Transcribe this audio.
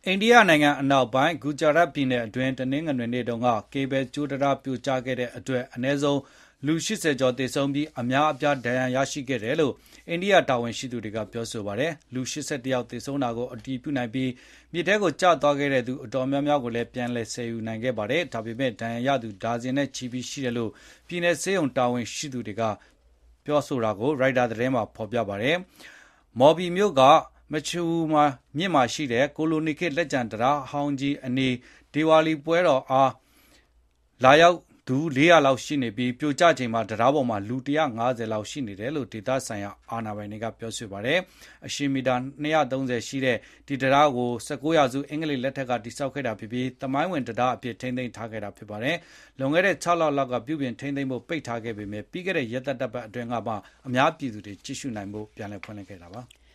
အိန္ဒိယနိုင်ငံအနောက်ပိုင်းဂူဂျာရတ်ပြည်နယ်အတွင်းတနင်္ဂနွေနေ့တုန်းကကေဘယ်ကျိုးတံတားပြိုကျခဲ့တဲ့အတွက်အနည်းဆုံးလူ80ကျော်သေဆုံးပြီးအများအပြားဒဏ်ရာရရှိခဲ့တယ်လို့အိန္ဒိယတာဝန်ရှိသူတွေကပြောဆိုပါတယ်။လူ81ယောက်သေဆုံးတာကိုအတည်ပြုနိုင်ပြီးမြစ်ထဲကိုကျသွားခဲ့တဲ့သူအတော်များများကိုလည်းပြန်လည်ဆယ်ယူနိုင်ခဲ့ပါတယ်။ဒါပေမဲ့ဒဏ်ရာရသူဒါဇင်နဲ့ချီပြီးရှိတယ်လို့ပြည်နယ်ဆေးရုံတာဝန်ရှိသူတွေကပြောဆိုတာကိုရိုက်တာသတင်းမှာဖော်ပြပါတယ်။ မော်ဘီမြို့ကမချူမာမြစ်မှာရှိတဲ့ကိုလိုနီခေတ်လက်ကျန်တံတားအဟောင်းကြီးအနီးဒေဝါလီပွဲတော်အားလာရောက်သူ400လောက်ရှိနေပြီးပြိုကျချိန်မှာတံတားပေါ်မှာလူ150လောက်ရှိနေတယ်လို့ဒေသဆိုင်ရာအာဏာပိုင်တွေကပြောဆိုပါတယ်။အရှည်မီတာ230ရှိတဲ့ဒီတံတားကို19ရာစုအင်္ဂလိပ်လက်ထက်ကတည်ဆောက်ခဲ့တာဖြစ်ပြီးသမိုင်းဝင်တံတားအဖြစ်ထိန်းသိမ်းထားခဲ့တာဖြစ်ပါတယ်။လွန်ခဲ့တဲ့6လလောက်ကပြုပြင်ထိန်းသိမ်းဖို့ပိတ်ထားခဲ့ပေမဲ့ပြီးခဲ့တဲ့ရက်သတ္တပတ်အတွင်းကမှအများပြည်သူတွေကြည့်ရှုနိုင်ဖို့ပြန်လည်ဖွင့်လှစ်ခဲ့တာပါ။